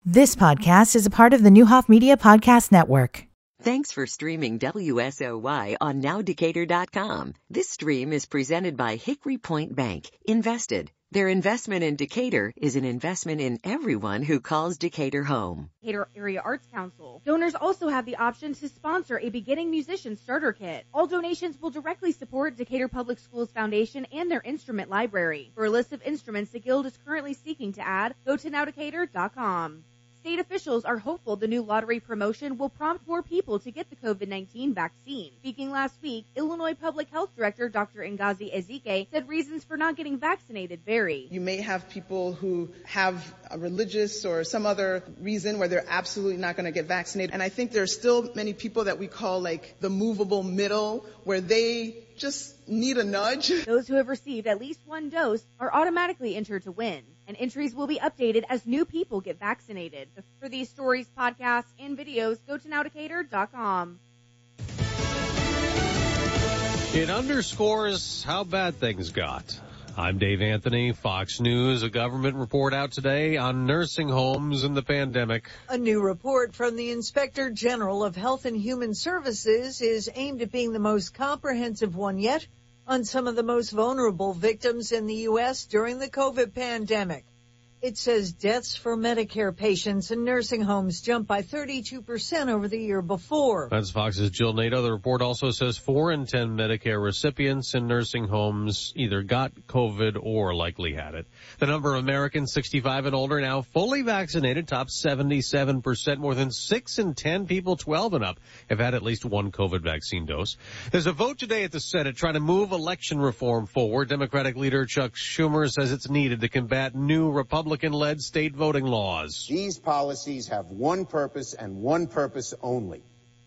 This podcast is a part of the Newhoff Media Podcast Network. Thanks for streaming WSOY on NowDecatur.com. This stream is presented by Hickory Point Bank. Invested. Their investment in Decatur is an investment in everyone who calls Decatur home. Decatur Area Arts Council. Donors also have the option to sponsor a beginning musician starter kit. All donations will directly support Decatur Public Schools Foundation and their instrument library. For a list of instruments the Guild is currently seeking to add, go to NowDecatur.com. State officials are hopeful the new lottery promotion will prompt more people to get the COVID-19 vaccine. Speaking last week, Illinois Public Health Director Dr. Ngozi Ezike said reasons for not getting vaccinated vary. You may have people who have a religious or some other reason where they're absolutely not going to get vaccinated. And I think there are still many people that we call like the movable middle, where they just need a nudge. Those who have received at least one dose are automatically entered to win, and entries will be updated as new people get vaccinated. For these stories, podcasts, and videos, go to NowDecatur.com. It underscores how bad things got. I'm Dave Anthony, Fox News. A government report out today on nursing homes and the pandemic. A new report from the Inspector General of Health and Human Services is aimed at being the most comprehensive one yet on some of the most vulnerable victims in the U.S. during the COVID pandemic. It says deaths for Medicare patients in nursing homes jumped by 32% over the year before. That's Fox's Jill Nato. The report also says 4 in 10 Medicare recipients in nursing homes either got COVID or likely had it. The number of Americans 65 and older now fully vaccinated tops 77%. More than 6 in 10 people 12 and up have had at least one COVID vaccine dose. There's a vote today at the Senate trying to move election reform forward. Democratic leader Chuck Schumer says it's needed to combat new Republican-led state voting laws. These policies have one purpose and one purpose only: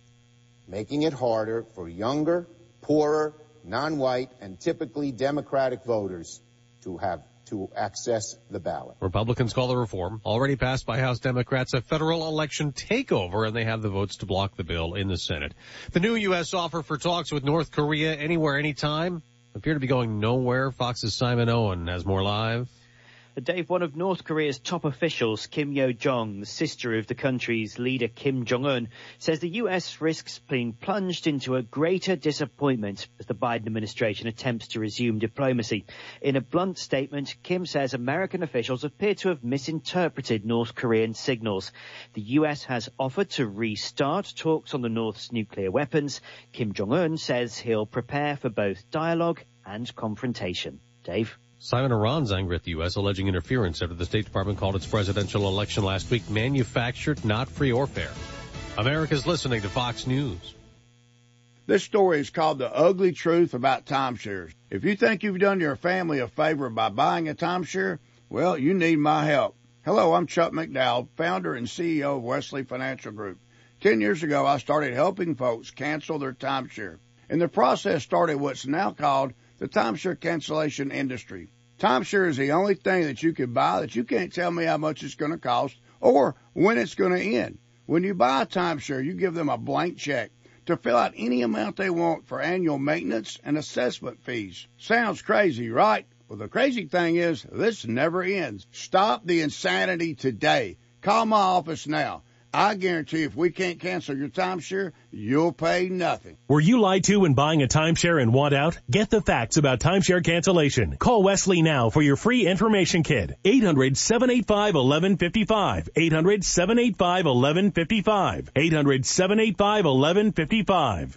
making it harder for younger, poorer, non-white, and typically Democratic voters to access the ballot. Republicans call the reform, already passed by House Democrats, a federal election takeover, and they have the votes to block the bill in the Senate. The new U.S. offer for talks with North Korea anywhere, anytime appear to be going nowhere. Fox's Simon Owen has more live. Dave, one of North Korea's top officials, Kim Yo-jong, the sister of the country's leader Kim Jong-un, says the U.S. risks being plunged into a greater disappointment as the Biden administration attempts to resume diplomacy. In a blunt statement, Kim says American officials appear to have misinterpreted North Korean signals. The U.S. has offered to restart talks on the North's nuclear weapons. Kim Jong-un says he'll prepare for both dialogue and confrontation. Dave? Simon Iran's angry at the U.S., alleging interference after the State Department called its presidential election last week manufactured, not free or fair. America's listening to Fox News. This story is called The Ugly Truth About Timeshares. If you think you've done your family a favor by buying a timeshare, well, you need my help. Hello, I'm Chuck McDowell, founder and CEO of Wesley Financial Group. 10 years ago, I started helping folks cancel their timeshare. And the process started what's now called the timeshare cancellation industry. Timeshare is the only thing that you can buy that you can't tell me how much it's going to cost or when it's going to end. When you buy a timeshare, you give them a blank check to fill out any amount they want for annual maintenance and assessment fees. Sounds crazy, right? Well, the crazy thing is this never ends. Stop the insanity today. Call my office now. I guarantee if we can't cancel your timeshare, you'll pay nothing. Were you lied to when buying a timeshare and want out? Get the facts about timeshare cancellation. Call Wesley now for your free information kit. 800-785-1155. 800-785-1155. 800-785-1155.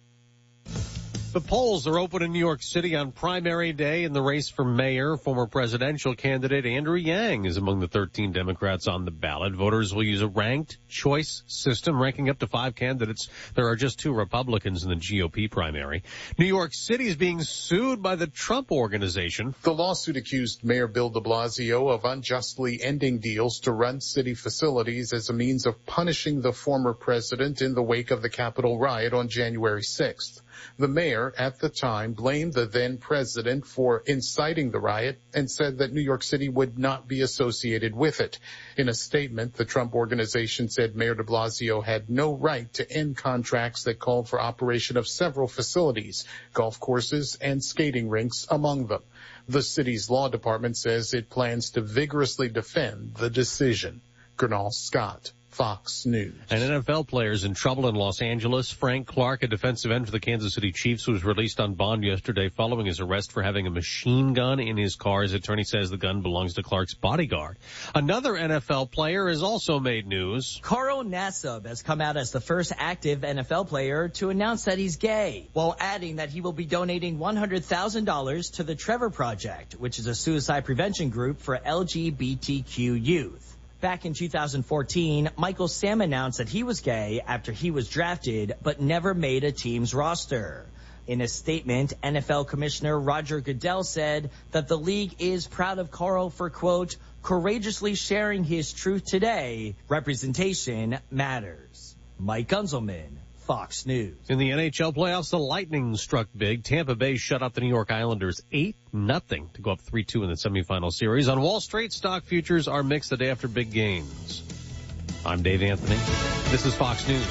The polls are open in New York City on primary day in the race for mayor. Former presidential candidate Andrew Yang is among the 13 Democrats on the ballot. Voters will use a ranked choice system, ranking up to 5 candidates. There are just 2 Republicans in the GOP primary. New York City is being sued by the Trump Organization. The lawsuit accused Mayor Bill de Blasio of unjustly ending deals to run city facilities as a means of punishing the former president in the wake of the Capitol riot on January 6th. The mayor at the time blamed the then president for inciting the riot and said that New York City would not be associated with it. In a statement, the Trump Organization said Mayor de Blasio had no right to end contracts that called for operation of several facilities, golf courses and skating rinks among them. The city's law department says it plans to vigorously defend the decision. Gernal Scott, Fox News. And NFL players in trouble in Los Angeles. Frank Clark, a defensive end for the Kansas City Chiefs, was released on bond yesterday following his arrest for having a machine gun in his car. His attorney says the gun belongs to Clark's bodyguard. Another NFL player has also made news. Carl Nassib has come out as the first active NFL player to announce that he's gay, while adding that he will be donating $100,000 to the Trevor Project, which is a suicide prevention group for LGBTQ youth. Back in 2014, Michael Sam announced that he was gay after he was drafted, but never made a team's roster. In a statement, NFL Commissioner Roger Goodell said that the league is proud of Carl for, quote, courageously sharing his truth today. Representation matters. Mike Gunzelman, Fox News. In the NHL playoffs, the Lightning struck big. Tampa Bay shut out the New York Islanders 8-0 to go up 3-2 in the semifinal series. On Wall Street, stock futures are mixed the day after big gains. I'm Dave Anthony. This is Fox News.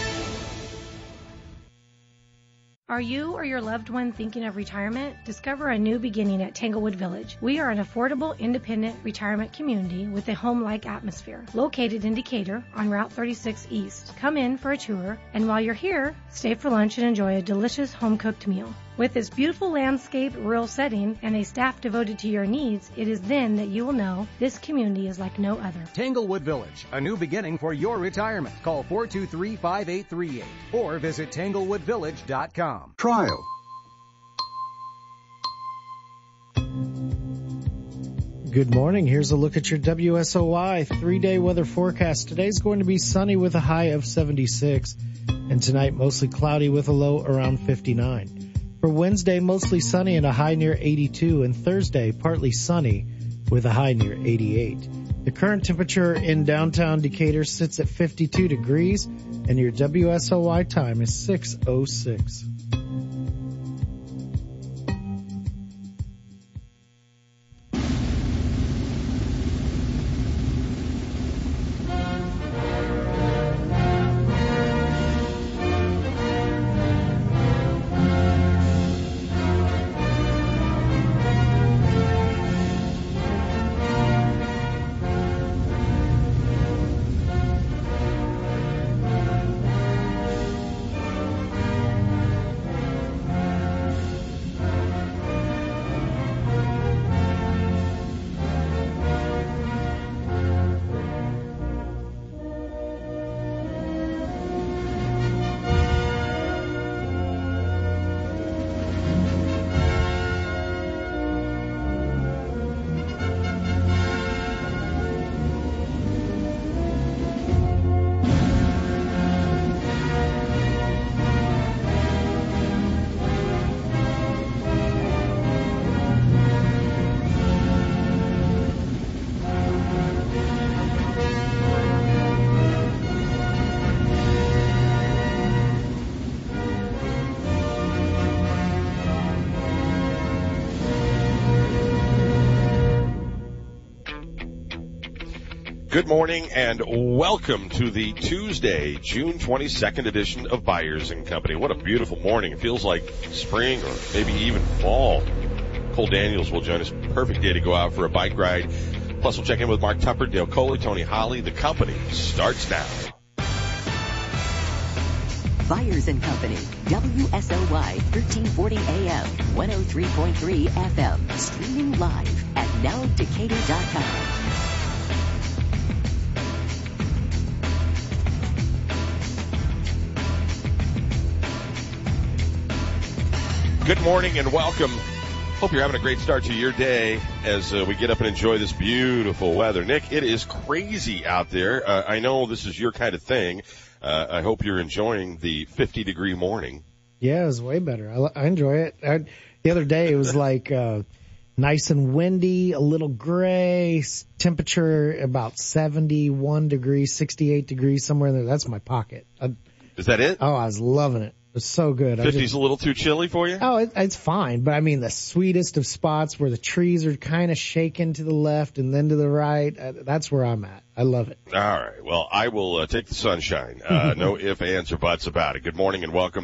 Are you or your loved one thinking of retirement? Discover a new beginning at Tanglewood Village. We are an affordable, independent retirement community with a home-like atmosphere. Located in Decatur on Route 36 East. Come in for a tour, and while you're here, stay for lunch and enjoy a delicious home-cooked meal. With this beautiful landscape, rural setting, and a staff devoted to your needs, it is then that you will know this community is like no other. Tanglewood Village, a new beginning for your retirement. Call 423-5838 or visit tanglewoodvillage.com. Trial. Good morning. Here's a look at your WSOY 3-day weather forecast. Today's going to be sunny with a high of 76, and tonight mostly cloudy with a low around 59. For Wednesday, mostly sunny and a high near 82, and Thursday, partly sunny with a high near 88. The current temperature in downtown Decatur sits at 52 degrees, and your WSOY time is 6:06. Good morning and welcome to the Tuesday, June 22nd edition of Byers & Company. What a beautiful morning. It feels like spring or maybe even fall. Cole Daniels will join us. Perfect day to go out for a bike ride. Plus, we'll check in with Mark Tupper, Dale Coley, Tony Holly. The company starts now. Byers & Company, WSOY 1340 AM, 103.3 FM, streaming live at nowdecatur.com. Good morning and welcome. Hope you're having a great start to your day as we get up and enjoy this beautiful weather. Nick, it is crazy out there. I know this is your kind of thing. I hope you're enjoying the 50-degree morning. Yeah, it was way better. I enjoy it. The other day it was like nice and windy, a little gray, temperature about 71 degrees, 68 degrees, somewhere in there. That's my pocket. Is that it? Oh, I was loving it. It was so good. 50's a little too chilly for you? Oh, it's fine. But I mean, the sweetest of spots where the trees are kind of shaking to the left and then to the right. That's where I'm at. I love it. All right. Well, I will take the sunshine. No ifs, ands, or buts about it. Good morning and welcome.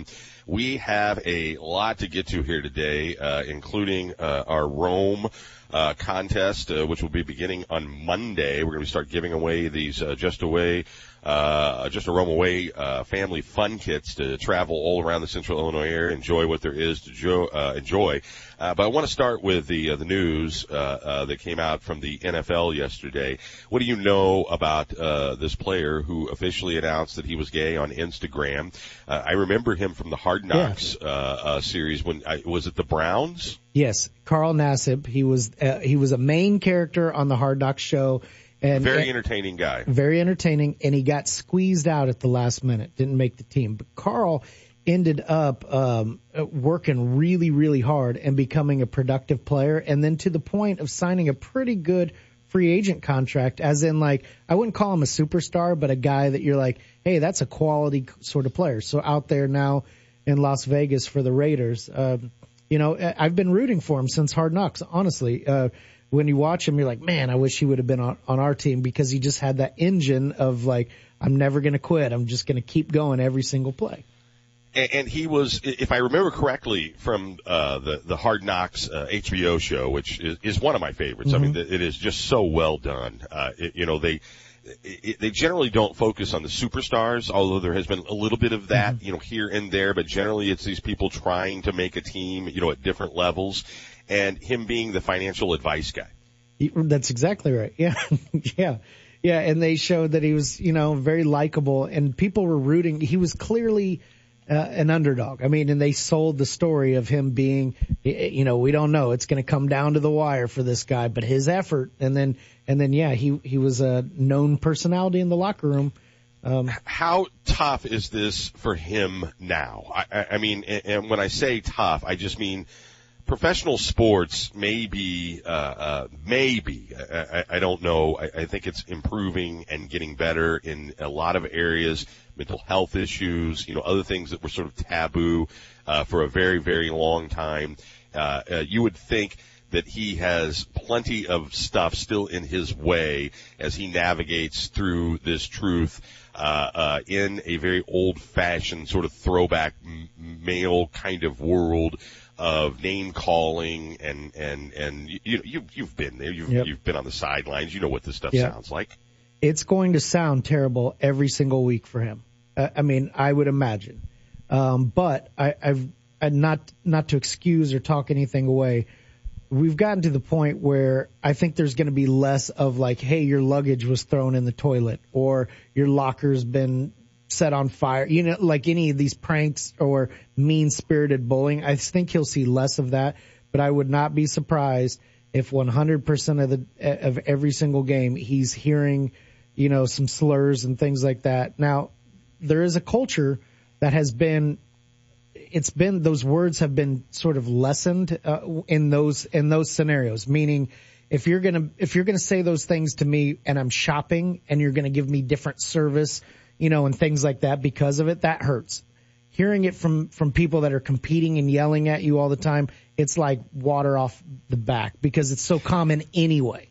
We have a lot to get to here today, including our Rome contest, which will be beginning on Monday. We're going to start giving away these Just a Rome Away family fun kits to travel all around the Central Illinois area, enjoy what there is to enjoy. But I want to start with the news that came out from the NFL yesterday. What do you know about this player who officially announced that he was gay on Instagram? I remember him from the Hard Knocks series. Was it the Browns? Yes, Carl Nassib. He was a main character on the Hard Knocks show. And very entertaining guy. Very entertaining, and he got squeezed out at the last minute, didn't make the team. But Carl ended up working really, really hard and becoming a productive player, and then to the point of signing a pretty good free agent contract, as in, like, I wouldn't call him a superstar, but a guy that you're like, hey, that's a quality sort of player. So out there now in Las Vegas for the Raiders, I've been rooting for him since Hard Knocks, honestly. When you watch him, you're like, man, I wish he would have been on our team, because he just had that engine of, like, I'm never going to quit. I'm just going to keep going every single play. And he was, if I remember correctly, from the Hard Knocks HBO show, which is one of my favorites. Mm-hmm. I mean, it is just so well done. They generally don't focus on the superstars, although there has been a little bit of that, mm-hmm. Here and there. But generally, it's these people trying to make a team, at different levels. And him being the financial advice guy. That's exactly right. Yeah. Yeah. And they showed that he was, very likable, and people were rooting. He was clearly an underdog. I mean, and they sold the story of him being, we don't know. It's going to come down to the wire for this guy, but his effort. And then, he was a known personality in the locker room. How tough is this for him now? I mean, and when I say tough, I just mean, professional sports maybe, I don't know. I think it's improving and getting better in a lot of areas, mental health issues, other things that were sort of taboo, for a very, very long time. You would think that he has plenty of stuff still in his way as he navigates through this truth, in a very old-fashioned sort of throwback male kind of world of name calling, and you've been there. You've been on the sidelines. You know what this stuff sounds like. It's going to sound terrible every single week for him. I mean, I would imagine. But I've not to excuse or talk anything away. We've gotten to the point where I think there's going to be less of, like, hey, your luggage was thrown in the toilet, or your locker's been set on fire, like any of these pranks or mean-spirited bullying. I think he'll see less of that, but I would not be surprised if 100% of every single game he's hearing, some slurs and things like that. Now, there is a culture that has been, those words have been sort of lessened in those scenarios, meaning if you're going to say those things to me and I'm shopping and you're going to give me different service, and things like that because of it, that hurts. Hearing it from people that are competing and yelling at you all the time, it's like water off the back, because it's so common anyway.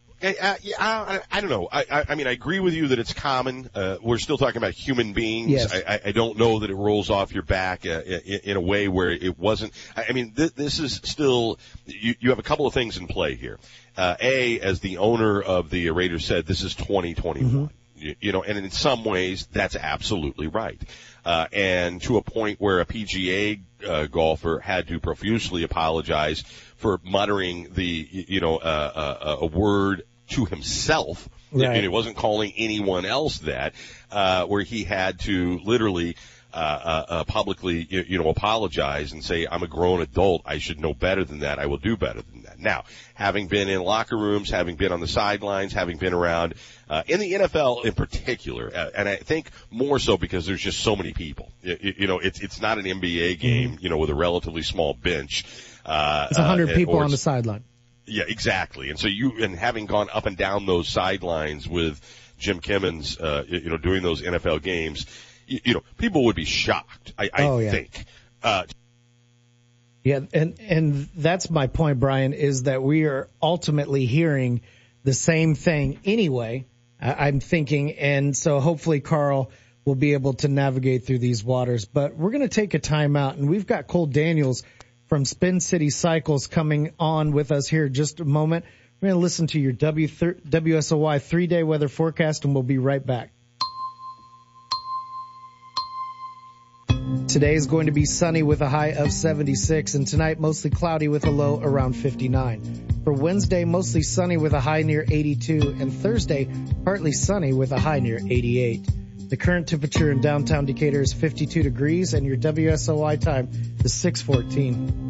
I don't know. I mean, I agree with you that it's common. We're still talking about human beings. Yes. I don't know that it rolls off your back in a way where it wasn't. I mean, this is still, you have a couple of things in play here. As the owner of the Raiders said, this is 2021. Mm-hmm. And in some ways, that's absolutely right. And to a point where a PGA golfer had to profusely apologize for muttering a word to himself. Right. And it wasn't calling anyone else that, where he had to literally publicly, apologize and say, I'm a grown adult. I should know better than that. I will do better than that. Now, having been in locker rooms, having been on the sidelines, having been around, in the NFL in particular, and I think more so because there's just so many people. It's not an NBA game, with a relatively small bench. It's 100 people on the sideline. Yeah, exactly. And so having gone up and down those sidelines with Jim Kimmons, doing those NFL games, people would be shocked, I think. Yeah, and that's my point, Brian, is that we are ultimately hearing the same thing anyway, I'm thinking. And so hopefully Carl will be able to navigate through these waters. But we're going to take a time out, and we've got Cole Daniels from Spin City Cycles coming on with us here in just a moment. We're going to listen to your WSOY 3-day weather forecast, and we'll be right back. Today is going to be sunny with a high of 76, and tonight mostly cloudy with a low around 59. For Wednesday, mostly sunny with a high near 82, and Thursday, partly sunny with a high near 88. The current temperature in downtown Decatur is 52 degrees, and your WSOY time is 6:14.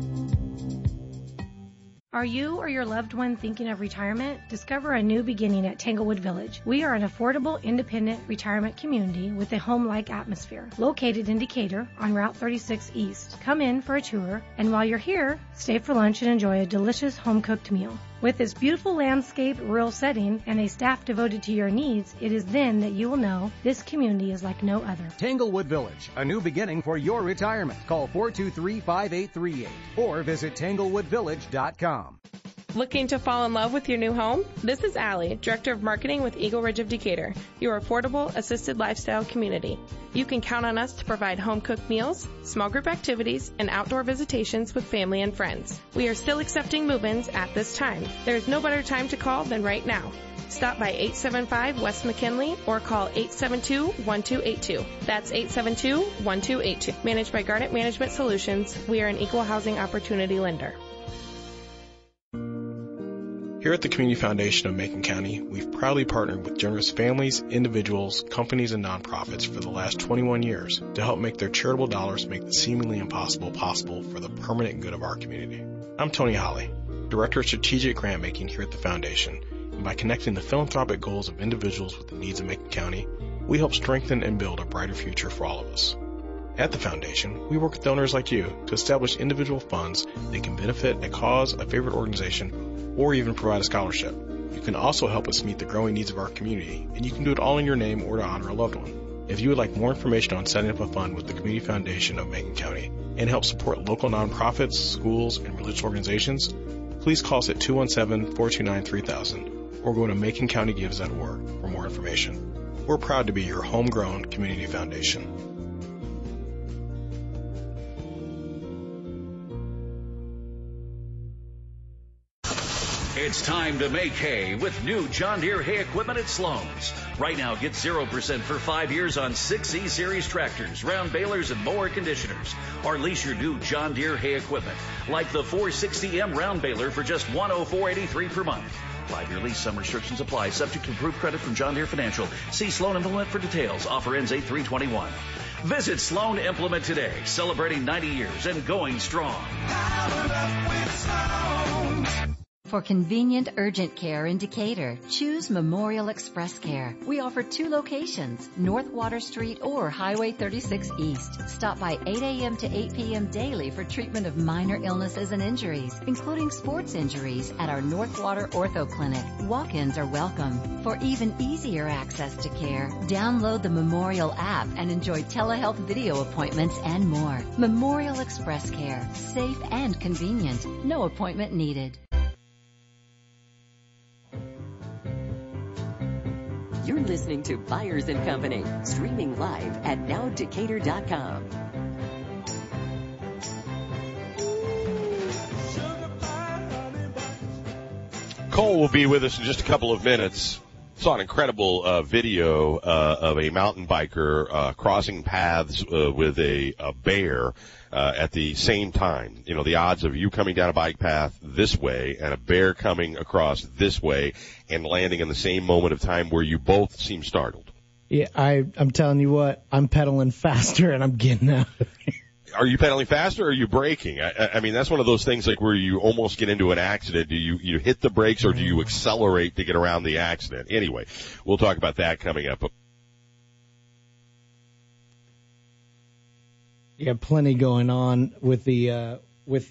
Are you or your loved one thinking of retirement? Discover a new beginning at Tanglewood Village. We are an affordable, independent retirement community with a home-like atmosphere. Located in Decatur on Route 36 East. Come in for a tour, and while you're here, stay for lunch and enjoy a delicious home-cooked meal. With this beautiful landscape, rural setting, and a staff devoted to your needs, it is then that you will know this community is like no other. Tanglewood Village, a new beginning for your retirement. Call 423-5838 or visit tanglewoodvillage.com. Looking to fall in love with your new home? This is Allie, Director of Marketing with Eagle Ridge of Decatur, your affordable, assisted lifestyle community. You can count on us to provide home-cooked meals, small group activities, and outdoor visitations with family and friends. We are still accepting move-ins at this time. There is no better time to call than right now. Stop by 875 West McKinley or call 872-1282. That's 872-1282. Managed by Garnet Management Solutions, we are an equal housing opportunity lender. Here at the Community Foundation of Macon County, we've proudly partnered with generous families, individuals, companies, and nonprofits for the last 21 years to help make their charitable dollars make the seemingly impossible possible for the permanent good of our community. I'm Tony Holly, Director of Strategic Grant Making here at the Foundation, and by connecting the philanthropic goals of individuals with the needs of Macon County, we help strengthen and build a brighter future for all of us. At the Foundation, we work with donors like you to establish individual funds that can benefit a cause, a favorite organization, or even provide a scholarship. You can also help us meet the growing needs of our community, and you can do it all in your name or to honor a loved one. If you would like more information on setting up a fund with the Community Foundation of Macon County and help support local nonprofits, schools, and religious organizations, please call us at 217-429-3000 or go to MaconCountyGives.org for more information. We're proud to be your homegrown community foundation. It's time to make hay with new John Deere hay equipment at Sloan's. Right now, get 0% for 5 years on 6 E-Series tractors, round balers, and mower conditioners. Or lease your new John Deere hay equipment, like the 460M round baler for just $104.83 per month. 5-year lease, some restrictions apply, subject to approved credit from John Deere Financial. See Sloan Implement for details. Offer ends 8/3/21. Visit Sloan Implement today, celebrating 90 years and going strong. For convenient urgent care in Decatur, choose Memorial Express Care. We offer 2 locations, North Water Street or Highway 36 East. Stop by 8 a.m. to 8 p.m. daily for treatment of minor illnesses and injuries, including sports injuries at our North Water Ortho Clinic. Walk-ins are welcome. For even easier access to care, download the Memorial app and enjoy telehealth video appointments and more. Memorial Express Care, safe and convenient. No appointment needed. You're listening to Byers & Company, streaming live at nowdecatur.com. Cole will be with us in just a couple of minutes. Saw an incredible video of a mountain biker crossing paths with a bear at the same time. You know, the odds of you coming down a bike path this way and a bear coming across this way and landing in the same moment of time where you both seem startled. Yeah, I'm telling you what, I'm pedaling faster and I'm getting out of here. Are you pedaling faster or are you braking? I mean, that's one of those things like where you almost get into an accident. Do you hit the brakes or do you accelerate to get around the accident? Anyway, we'll talk about that coming up. Yeah, plenty going on with the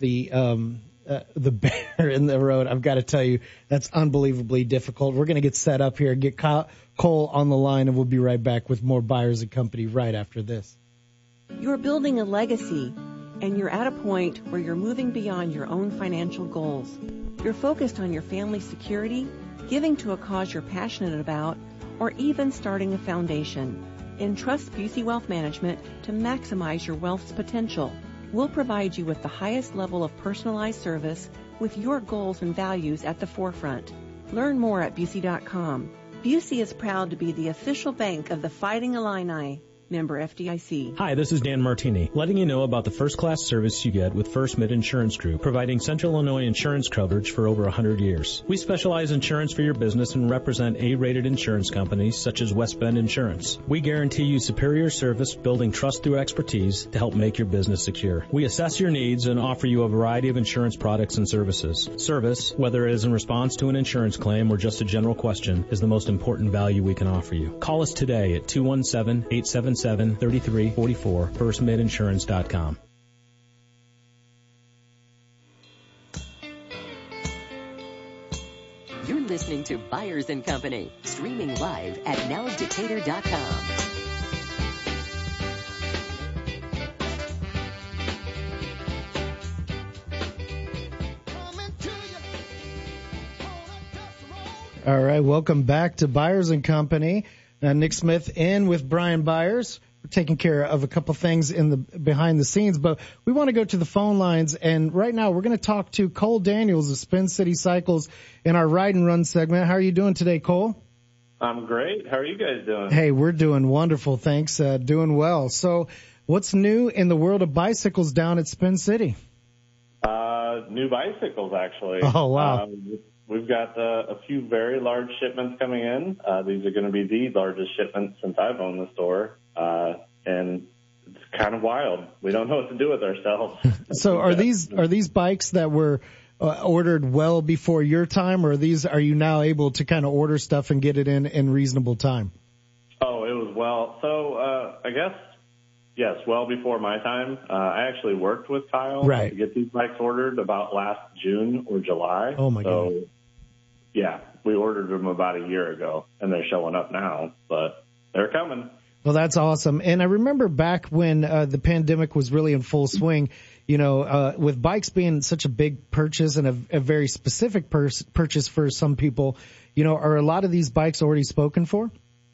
bear in the road. I've got to tell you, that's unbelievably difficult. We're going to get set up here, get Cole on the line, and we'll be right back with more Byers & Company right after this. You're building a legacy, and you're at a point where you're moving beyond your own financial goals. You're focused on your family's security, giving to a cause you're passionate about, or even starting a foundation. Entrust Busey Wealth Management to maximize your wealth's potential. We'll provide you with the highest level of personalized service with your goals and values at the forefront. Learn more at Busey.com. Busey is proud to be the official bank of the Fighting Illini. Member FDIC. Hi, this is Dan Martini, letting you know about the first-class service you get with First Mid Insurance Group, providing Central Illinois insurance coverage for over 100 years. We specialize in insurance for your business and represent A-rated insurance companies such as West Bend Insurance. We guarantee you superior service, building trust through expertise to help make your business secure. We assess your needs and offer you a variety of insurance products and services. Service, whether it is in response to an insurance claim or just a general question, is the most important value we can offer you. Call us today at 217-877-3344, firstmidinsurance.com. You're listening to Byers & Company, streaming live at nowdecatur.com. All right, welcome back to Byers & Company. Nick Smith in with Brian Byers. We're taking care of a couple things in the behind the scenes, but we want to go to the phone lines. And right now we're going to talk to Cole Daniels of Spin City Cycles in our Ride and Run segment. How are you doing today, Cole? I'm great. How are you guys doing? Hey, we're doing wonderful. Thanks. Doing well. So what's new in the world of bicycles down at Spin City? New bicycles, actually. Oh, wow. We've got a few very large shipments coming in. These are going to be the largest shipments since I've owned the store. And it's kind of wild. We don't know what to do with ourselves. So are these bikes that were ordered well before your time, or are you now able to kind of order stuff and get it in reasonable time? Oh, it was well. So I guess, yes, well before my time. I actually worked with Kyle to get these bikes ordered about last June or July. Oh, my God. Yeah, we ordered them about a year ago, and they're showing up now, but they're coming. Well, that's awesome. And I remember back when the pandemic was really in full swing, with bikes being such a big purchase and a very specific purchase for some people, are a lot of these bikes already spoken for?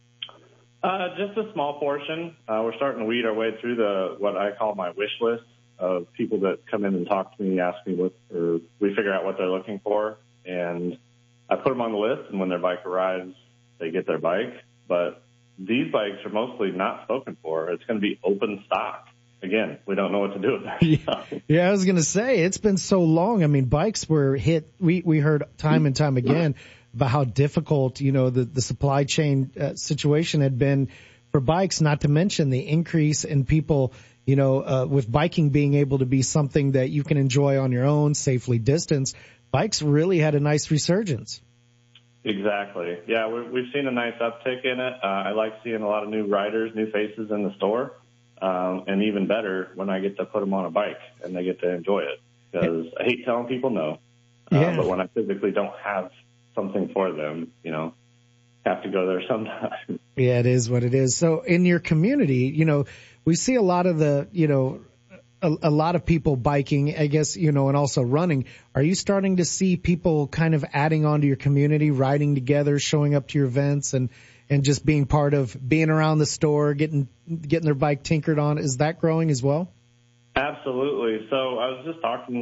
Just a small portion. We're starting to weed our way through what I call my wish list of people that come in and talk to me, ask me or we figure out what they're looking for, and I put them on the list, and when their bike arrives, they get their bike. But these bikes are mostly not spoken for. It's going to be open stock. Again, we don't know what to do with that. Yeah, I was going to say, it's been so long. I mean, bikes were hit. We heard time and time again about how difficult, the supply chain situation had been for bikes, not to mention the increase in people, with biking being able to be something that you can enjoy on your own, safely distanced. Bikes really had a nice resurgence. Exactly. Yeah, we've seen a nice uptick in it. I like seeing a lot of new riders, new faces in the store, and even better when I get to put them on a bike and they get to enjoy it. Because I hate telling people no, but when I physically don't have something for them, have to go there sometime. Yeah, it is what it is. So in your community, we see a lot of a lot of people biking, I guess, and also running. Are you starting to see people kind of adding on to your community, riding together, showing up to your events and just being part of being around the store, getting their bike tinkered on? Is that growing as well? Absolutely. So I was just talking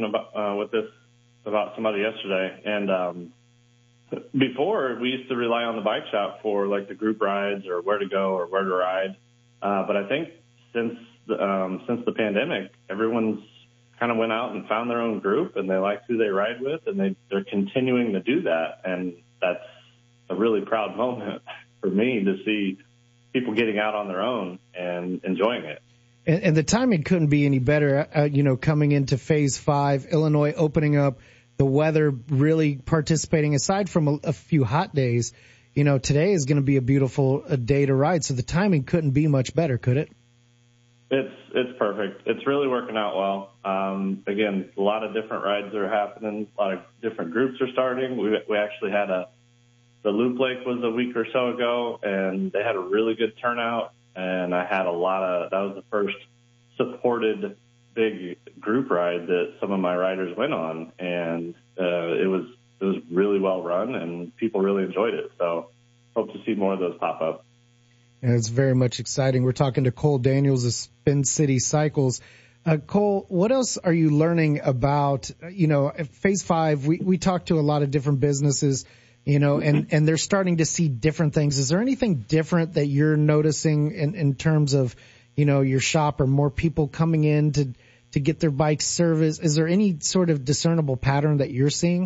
about somebody yesterday, and before we used to rely on the bike shop for like the group rides or where to go or where to ride. But I think since the pandemic, everyone's kind of went out and found their own group, and they like who they ride with, and they're continuing to do that. And that's a really proud moment for me to see people getting out on their own and enjoying it. And the timing couldn't be any better, coming into Phase 5, Illinois opening up, the weather really participating, aside from a few hot days. Today is going to be a beautiful day to ride, so the timing couldn't be much better, could it? It's perfect. It's really working out well. Again, a lot of different rides are happening. A lot of different groups are starting. We actually had the Loop Lake was a week or so ago, and they had a really good turnout. And I had that was the first supported big group ride that some of my riders went on, and it was really well run, and people really enjoyed it. So hope to see more of those pop up. And it's very much exciting. We're talking to Cole Daniels of Spin City Cycles. Cole, what else are you learning about, Phase 5? We talked to a lot of different businesses, and they're starting to see different things. Is there anything different that you're noticing in terms of, your shop, or more people coming in to get their bikes serviced? Is there any sort of discernible pattern that you're seeing?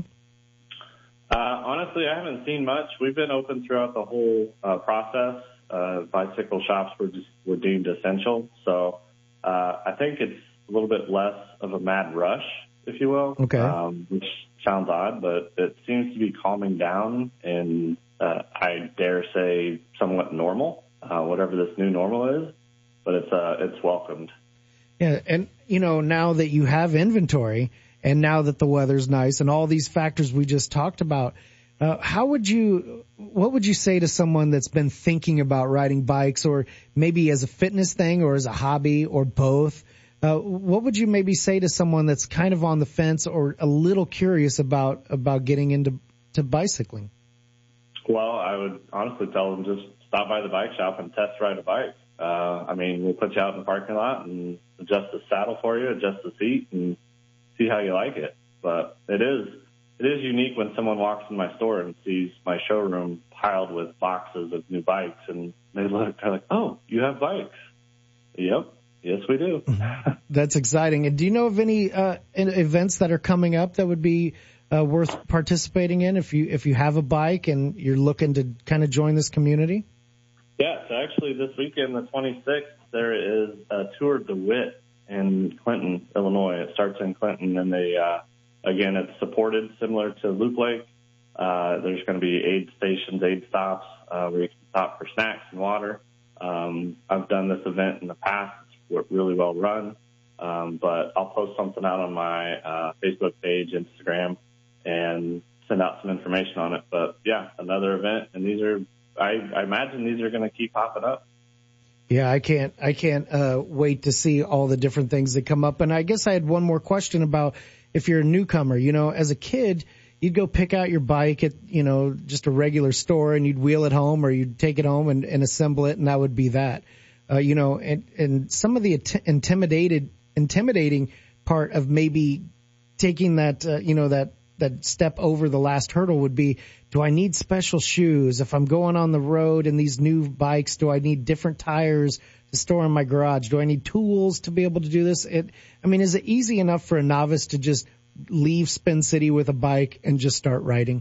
Honestly, I haven't seen much. We've been open throughout the whole process. Bicycle shops were deemed essential. So I think it's a little bit less of a mad rush, if you will, which sounds odd, but it seems to be calming down, and I dare say somewhat normal, whatever this new normal is, but it's welcomed. Yeah, and, now that you have inventory, and now that the weather's nice, and all these factors we just talked about, what would you say to someone that's been thinking about riding bikes, or maybe as a fitness thing, or as a hobby, or both? What would you maybe say to someone that's kind of on the fence, or a little curious about getting into bicycling? Well, I would honestly tell them just stop by the bike shop and test ride a bike. We'll put you out in the parking lot and adjust the saddle for you, adjust the seat, and see how you like it. But it is unique when someone walks in my store and sees my showroom piled with boxes of new bikes, and they're like, "Oh, you have bikes?" Yep. Yes, we do. That's exciting. And do you know of any events that are coming up that would be worth participating in if you have a bike and you're looking to kind of join this community? Yeah, so actually this weekend, the 26th, there is a Tour de Wit in Clinton, Illinois. It starts in Clinton, and again, it's supported similar to Loop Lake. There's going to be aid stations, aid stops where you can stop for snacks and water. I've done this event in the past. It's really well run, but I'll post something out on my Facebook page, Instagram, and send out some information on it. But yeah, another event, and I imagine these are going to keep popping up. Yeah, I can't wait to see all the different things that come up. And I guess I had one more question about if you're a newcomer. As a kid, you'd go pick out your bike at, just a regular store, and you'd wheel it home, or you'd take it home and assemble it, and that would be that. And some of the intimidating part of maybe taking that, that step over the last hurdle would be, do I need special shoes? If I'm going on the road in these new bikes, do I need different tires to store in my garage? Do I need tools to be able to do this? Is it easy enough for a novice to just leave Spin City with a bike and just start riding?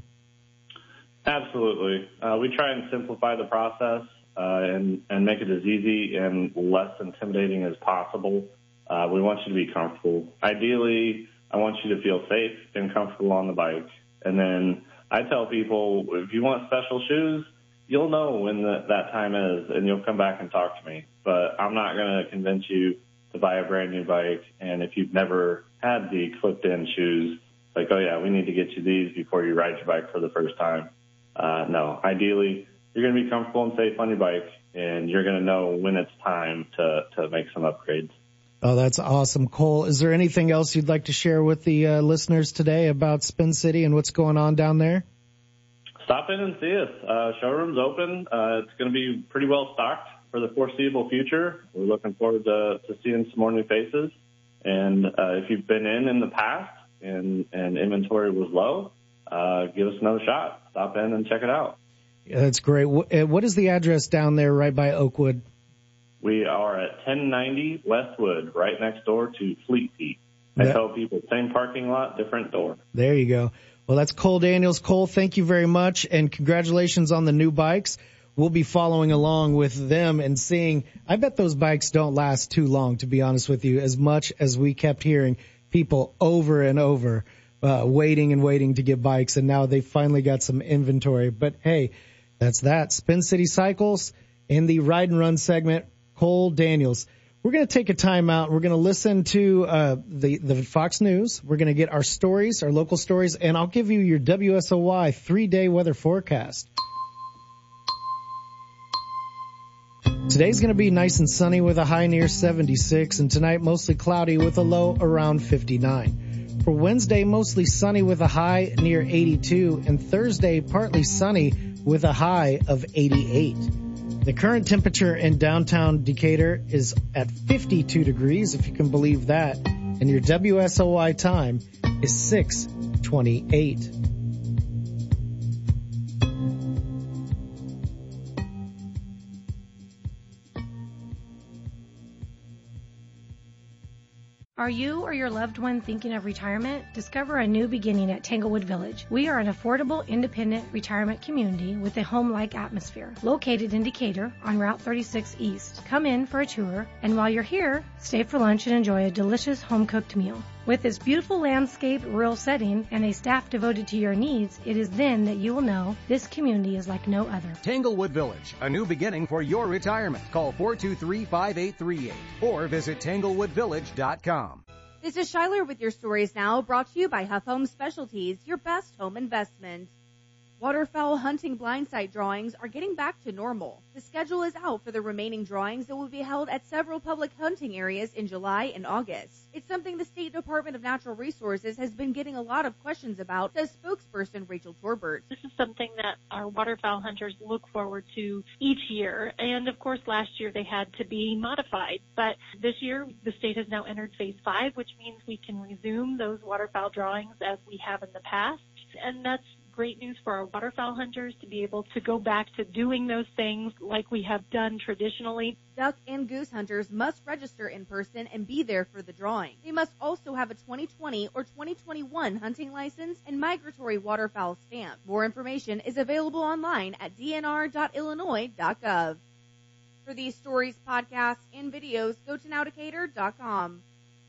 Absolutely. We try and simplify the process and make it as easy and less intimidating as possible. We want you to be comfortable. Ideally, I want you to feel safe and comfortable on the bike. And then I tell people, if you want special shoes, you'll know when that time is, and you'll come back and talk to me. But I'm not going to convince you to buy a brand new bike. And if you've never had the clipped-in shoes, like, oh, yeah, we need to get you these before you ride your bike for the first time. No, ideally, you're going to be comfortable and safe on your bike, and you're going to know when it's time to make some upgrades. Oh, that's awesome. Cole, is there anything else you'd like to share with the listeners today about Spin City and what's going on down there? Stop in and see us. Showroom's open. It's going to be pretty well stocked for the foreseeable future. We're looking forward to seeing some more new faces. And if you've been in the past and inventory was low, give us another shot. Stop in and check it out. Yeah, that's great. What is the address down there right by Oakwood? We are at 1090 Westwood, right next door to Fleet Feet. I tell people, same parking lot, different door. There you go. Well, that's Cole Daniels. Cole, thank you very much, and congratulations on the new bikes. We'll be following along with them and seeing. I bet those bikes don't last too long, to be honest with you, as much as we kept hearing people over and over waiting and waiting to get bikes, and now they finally got some inventory. But, hey, that's that. Spin City Cycles in the Ride and Run segment. Cole Daniels. We're going to take a time out. We're going to listen to the Fox News. We're going to get our stories, our local stories, and I'll give you your WSOY 3-day weather forecast. Today's going to be nice and sunny with a high near 76, and tonight mostly cloudy with a low around 59. For Wednesday, mostly sunny with a high near 82, and Thursday, partly sunny with a high of 88. The current temperature in downtown Decatur is at 52 degrees, if you can believe that. And your WSOY time is 6:28. Are you or your loved one thinking of retirement? Discover a new beginning at Tanglewood Village. We are an affordable, independent retirement community with a home-like atmosphere. Located in Decatur on Route 36 East. Come in for a tour, and while you're here, stay for lunch and enjoy a delicious home-cooked meal. With this beautiful landscape, rural setting, and a staff devoted to your needs, it is then that you will know this community is like no other. Tanglewood Village, a new beginning for your retirement. Call 423-5838 or visit tanglewoodvillage.com. This is Shyler with your stories now, brought to you by Huff Home Specialties, your best home investment. Waterfowl hunting blind sight drawings are getting back to normal. The schedule is out for the remaining drawings that will be held at several public hunting areas in July and August. It's something the State Department of Natural Resources has been getting a lot of questions about, says spokesperson Rachel Torbert. This is something that our waterfowl hunters look forward to each year. And of course, last year they had to be modified. But this year, the state has now entered phase 5, which means we can resume those waterfowl drawings as we have in the past. And that's great news for our waterfowl hunters to be able to go back to doing those things like we have done traditionally. Duck and goose hunters must register in person and be there for the drawing. They must also have a 2020 or 2021 hunting license and migratory waterfowl stamp. More information is available online at dnr.illinois.gov. For these stories, podcasts, and videos, go to nowdecatur.com.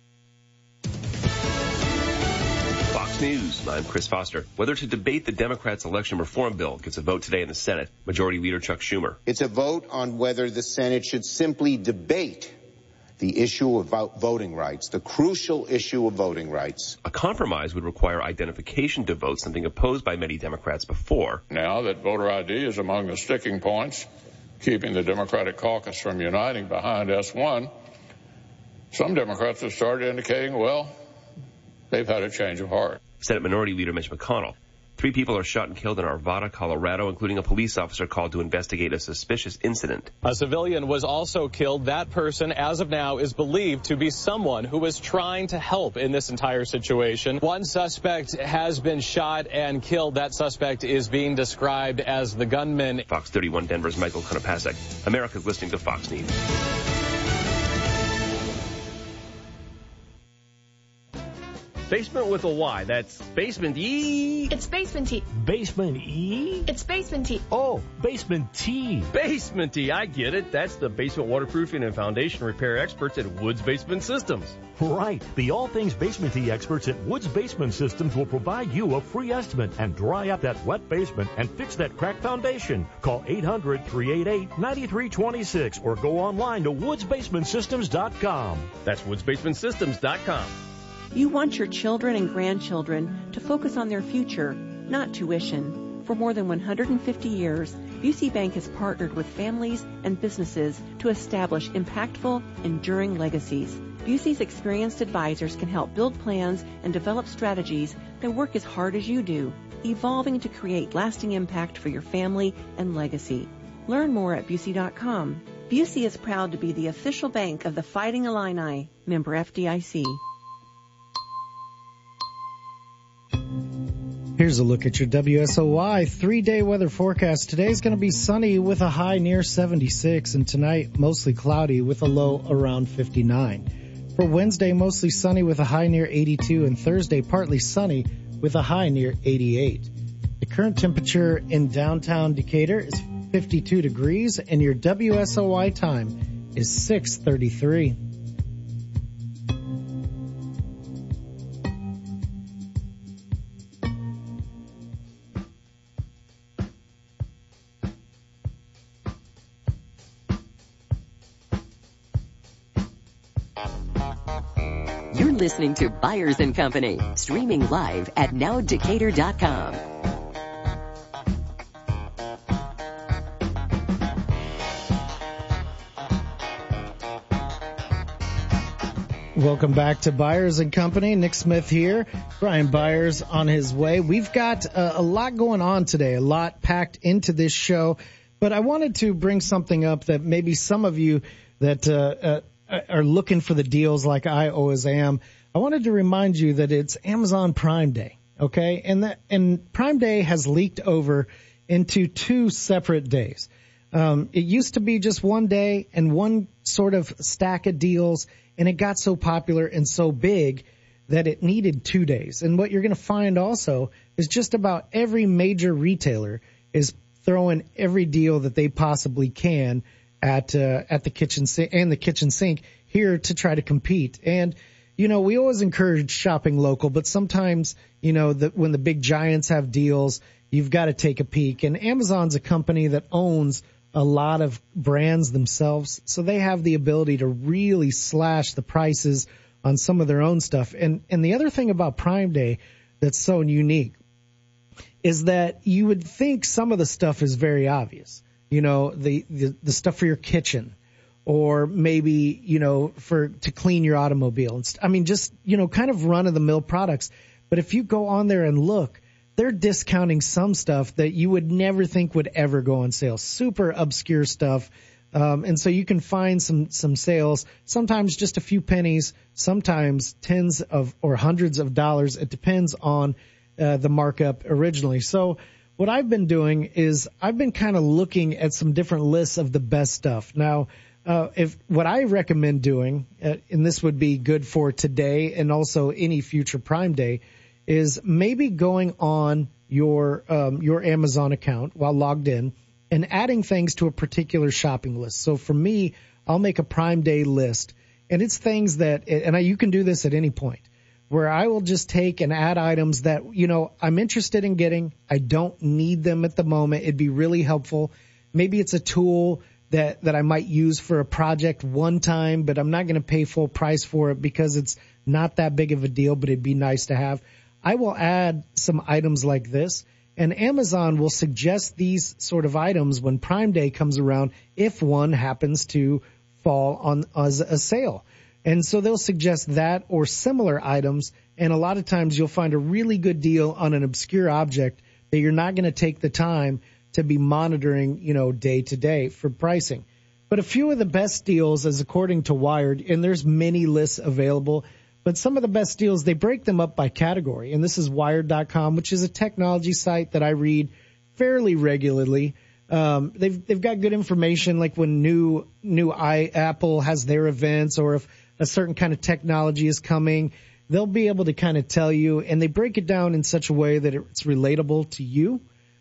Fox News, I'm Chris Foster. Whether to debate the Democrats' election reform bill gets a vote today in the Senate. Majority Leader Chuck Schumer. It's a vote on whether the Senate should simply debate the issue of voting rights, the crucial issue of voting rights. A compromise would require identification to vote, something opposed by many Democrats before. Now that voter ID is among the sticking points, keeping the Democratic caucus from uniting behind S1, some Democrats have started indicating, well, they've had a change of heart. Senate Minority Leader Mitch McConnell. 3 people are shot and killed in Arvada, Colorado, including a police officer called to investigate a suspicious incident. A civilian was also killed. That person, as of now, is believed to be someone who was trying to help in this entire situation. One suspect has been shot and killed. That suspect is being described as the gunman. Fox 31 Denver's Michael Konopasek. America's listening to Fox News. Basement with a Y. That's Basement E. It's Basement T. Basement E? It's Basement T. Oh, Basement T. Basement T. I get it. That's the basement waterproofing and foundation repair experts at Woods Basement Systems. Right. The all things Basement T experts at Woods Basement Systems will provide you a free estimate and dry up that wet basement and fix that cracked foundation. Call 800-388-9326 or go online to woodsbasementsystems.com. That's woodsbasementsystems.com. You want your children and grandchildren to focus on their future, not tuition. For more than 150 years, Busey Bank has partnered with families and businesses to establish impactful, enduring legacies. Busey's experienced advisors can help build plans and develop strategies that work as hard as you do, evolving to create lasting impact for your family and legacy. Learn more at Busey.com. Busey is proud to be the official bank of the Fighting Illini, member FDIC. Here's a look at your WSOY 3-day weather forecast. Today's going to be sunny with a high near 76, and tonight mostly cloudy with a low around 59. For Wednesday, mostly sunny with a high near 82, and Thursday partly sunny with a high near 88. The current temperature in downtown Decatur is 52 degrees, and your WSOY time is 6:33. You're listening to Byers & Company, streaming live at nowdecatur.com. Welcome back to Byers & Company. Nick Smith here. Brian Byers on his way. We've got a lot going on today, a lot packed into this show. But I wanted to bring something up that maybe some of you that are looking for the deals like I always am. I wanted to remind you that it's Amazon Prime Day, okay? And Prime Day has leaked over into 2 separate days. It used to be just one day and one sort of stack of deals, and it got so popular and so big that it needed 2 days. And what you're going to find also is just about every major retailer is throwing every deal that they possibly can at the kitchen sink and the kitchen sink here to try to compete. And you know, we always encourage shopping local, but sometimes, you know, when the big giants have deals, you've got to take a peek. And Amazon's a company that owns a lot of brands themselves, so they have the ability to really slash the prices on some of their own stuff. And the other thing about Prime Day that's so unique is that you would think some of the stuff is very obvious. You know, the stuff for your kitchen, or maybe, you know, to clean your automobile. I mean, just, you know, kind of run-of-the-mill products. But if you go on there and look, they're discounting some stuff that you would never think would ever go on sale. Super obscure stuff. And so you can find some sales, sometimes just a few pennies, sometimes tens of or hundreds of dollars. It depends on the markup originally. So what I've been doing is I've been kind of looking at some different lists of the best stuff. Now, if what I recommend doing, and this would be good for today and also any future Prime Day, is maybe going on your Amazon account while logged in and adding things to a particular shopping list. So for me, I'll make a Prime Day list, and it's things that, and you can do this at any point, where I will just take and add items that, you know, I'm interested in getting. I don't need them at the moment. It'd be really helpful. Maybe it's a tool that I might use for a project one time, but I'm not going to pay full price for it because it's not that big of a deal, but it'd be nice to have. I will add some items like this, and Amazon will suggest these sort of items when Prime Day comes around if one happens to fall on as a sale. And so they'll suggest that or similar items, and a lot of times you'll find a really good deal on an obscure object that you're not going to take the time to be monitoring, you know, day to day for pricing. But a few of the best deals, as according to Wired, and there's many lists available, but some of the best deals, they break them up by category. And this is Wired.com, which is a technology site that I read fairly regularly. They've got good information, like when new Apple has their events, or if a certain kind of technology is coming, they'll be able to kind of tell you, and they break it down in such a way that it's relatable to you,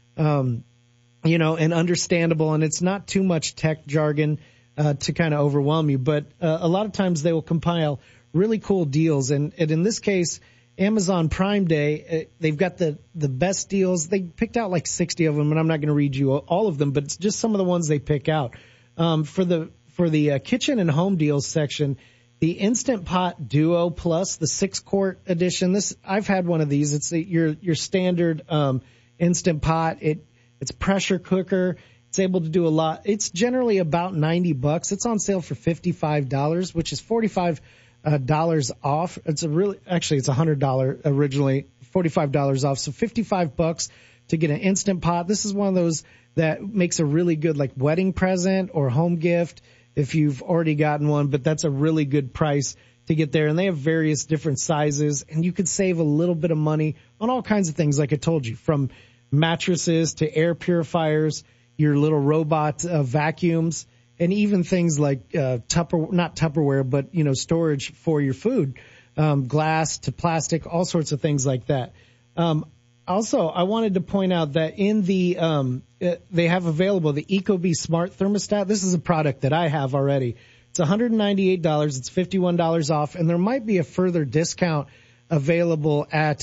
you know, and understandable, and it's not too much tech jargon to kind of overwhelm you. But a lot of times they will compile really cool deals, and in this case, Amazon Prime Day, they've got the best deals. They picked out like 60 of them, and I'm not going to read you all of them, but it's just some of the ones they pick out. For the kitchen and home deals section, the Instant Pot Duo Plus, the 6-quart edition. I've had one of these. It's your standard Instant Pot. It's pressure cooker. It's able to do a lot. It's generally about $90. It's on sale for $55, which is $45 off. It's $100 originally, $45 off. So $55 to get an Instant Pot. This is one of those that makes a really good like wedding present or home gift if you've already gotten one, but that's a really good price to get there. And they have various different sizes, and you could save a little bit of money on all kinds of things, like I told you, from mattresses to air purifiers, your little robot vacuums, and even things like not Tupperware, but, you know, storage for your food, glass to plastic, all sorts of things like that. Also, I wanted to point out that in the they have available the Ecobee Smart Thermostat. This is a product that I have already. It's $198. It's $51 off, and there might be a further discount available at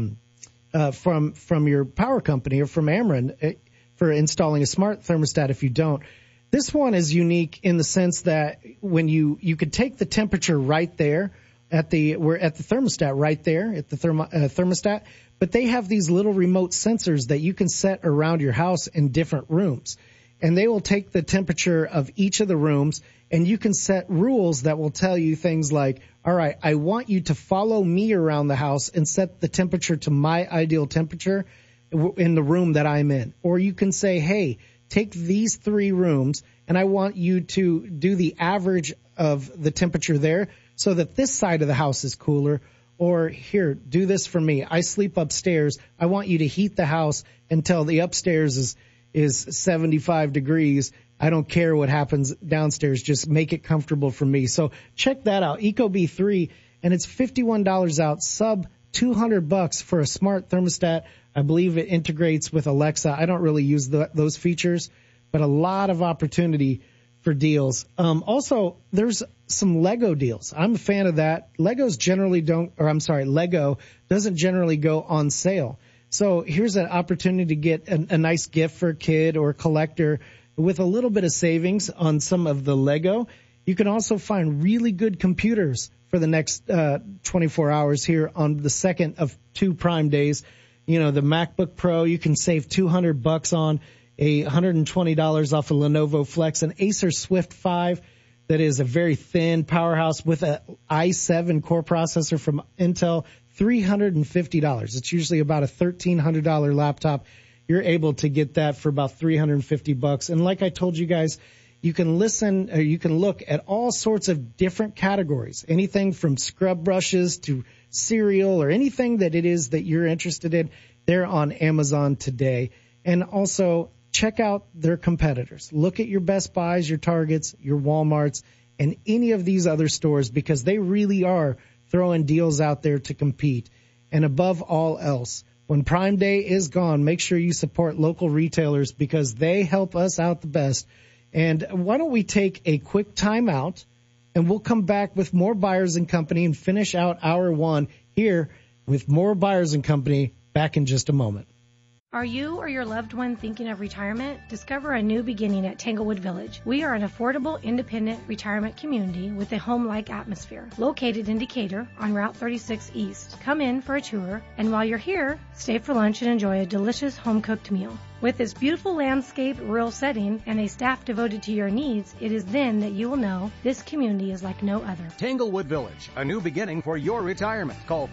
from your power company or from Ameren for installing a smart thermostat if you don't. This one is unique in the sense that when you could take the temperature right there at the thermostat right there at the thermostat, but they have these little remote sensors that you can set around your house in different rooms, and they will take the temperature of each of the rooms, and you can set rules that will tell you things like, all right, I want you to follow me around the house and set the temperature to my ideal temperature in the room that I'm in. Or you can say, hey, take these 3 rooms, and I want you to do the average of the temperature there so that this side of the house is cooler. Or here, do this for me. I sleep upstairs. I want you to heat the house until the upstairs is 75 degrees. I don't care what happens downstairs. Just make it comfortable for me. So check that out. Ecobee 3, and it's $51 out, sub $200 for a smart thermostat. I believe it integrates with Alexa. I don't really use those features, but a lot of opportunity for deals. Also, there's some Lego deals. I'm a fan of that. Lego doesn't generally go on sale. So here's an opportunity to get a nice gift for a kid or a collector with a little bit of savings on some of the Lego. You can also find really good computers for the next 24 hours here on the second of 2 Prime days. You know, the MacBook Pro, you can save $200 on, $120 off a Lenovo Flex, an Acer Swift 5 that is a very thin powerhouse with an i7 core processor from Intel, $350. It's usually about a $1,300 laptop. You're able to get that for about $350. And like I told you guys, you can look at all sorts of different categories, anything from scrub brushes to cereal or anything that it is that you're interested in. They're on Amazon today. And also check out their competitors. Look at your Best Buys, your Targets, your Walmarts, and any of these other stores because they really are throwing deals out there to compete. And above all else, when Prime Day is gone, make sure you support local retailers because they help us out the best. And why don't we take a quick time out, and we'll come back with more Byers & Company and finish out hour 1 here with more Byers & Company back in just a moment. Are you or your loved one thinking of retirement? Discover a new beginning at Tanglewood Village. We are an affordable, independent retirement community with a home-like atmosphere. Located in Decatur on Route 36 East. Come in for a tour, and while you're here, stay for lunch and enjoy a delicious home-cooked meal. With this beautiful landscape, rural setting, and a staff devoted to your needs, it is then that you will know this community is like no other. Tanglewood Village, a new beginning for your retirement. Call